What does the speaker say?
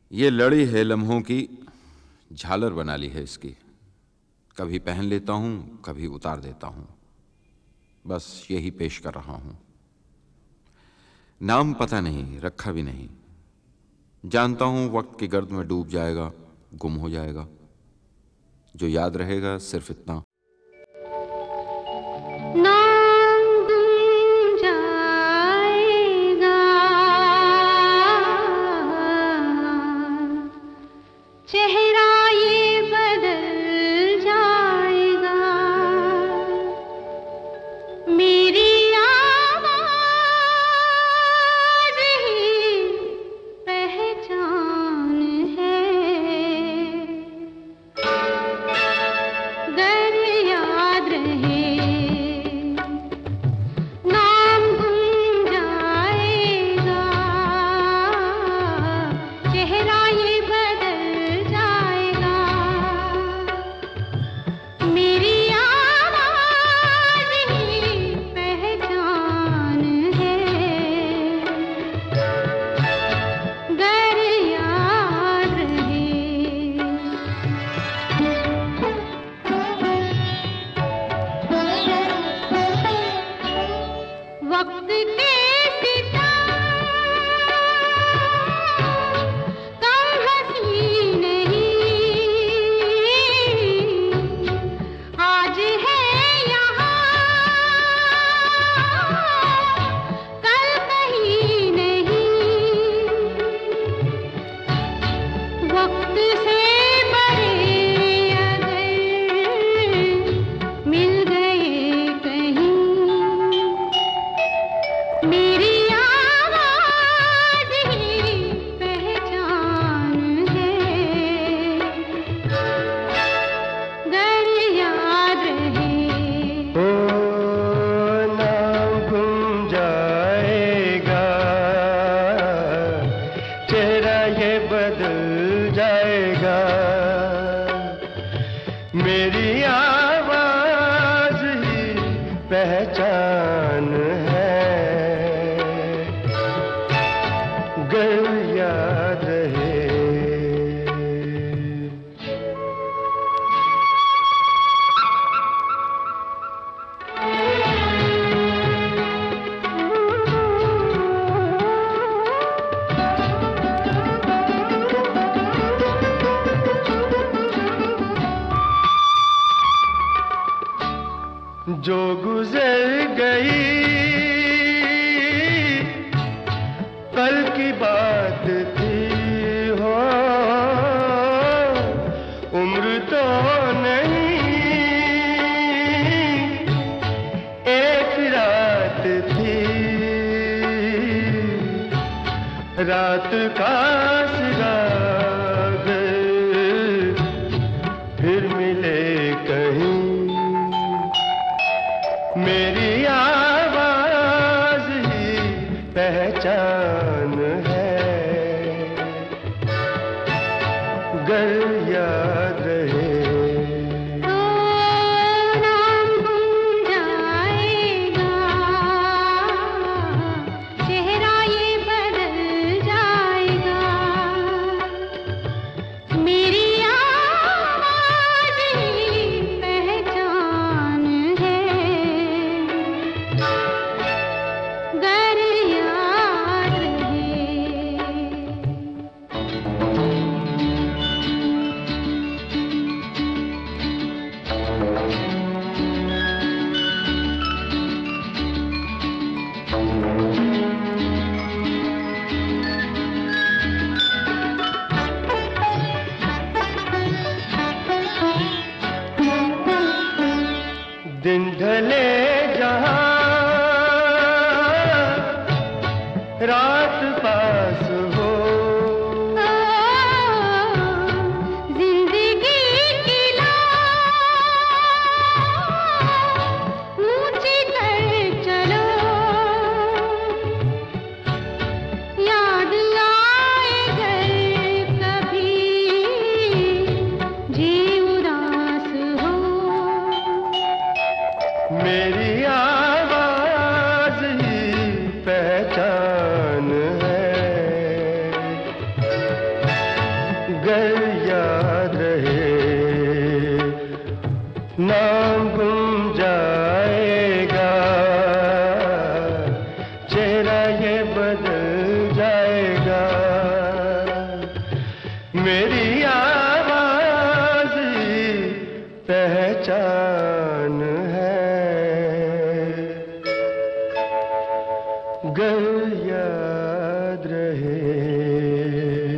ये लड़ी है लम्हों की, झालर बना ली है इसकी। कभी पहन लेता हूं, कभी उतार देता हूं, बस यही पेश कर रहा हूं। नाम पता नहीं, रखा भी नहीं। जानता हूं वक्त की गर्द में डूब जाएगा, गुम हो जाएगा। जो याद रहेगा सिर्फ इतना, नाम गुम जाएगा, चेहरा ये बदल जाएगा। मेरी आवाज़ ही पहचान है। गर याद रहे, नाम गुम जाएगा, चेहरा ये बदल जाएगा। मेरी आवाज़ ही पहचान है। गर याद रहे, वक्त के सितम कम हंसी नहीं। आज है यहाँ, कल कहीं नहीं। वक्त से बड़े अगर मिल गए कहीं, मेरी आवाज़ ही पहचान है। गर याद रहे, ओ नाम गुम जाएगा, चेहरा ये बदल जाएगा। मेरी आवाज ही पहचान है। गर याद रहे, जो गुजर गई कल की बात थी हो, उम्र तो नहीं एक रात थी। रात का सिराग फिर मिले कहीं। मेरी आवाज ही पहचान है। गर याद रहे, नाम गुम जाएगा, चेहरा ये बदल जाएगा। मेरी आवाज़ ही पहचान है। गर याद रहे, दिन ढले जहां रात पास हो, जिंदगी की लौ ऊंची कर चलो। याद आए घर कभी जी उदास हो। गर याद रहे, नाम गुम जाएगा, चेहरा ये बदल जाएगा, मेरी आवाज ही पहचान है, गर याद रहे।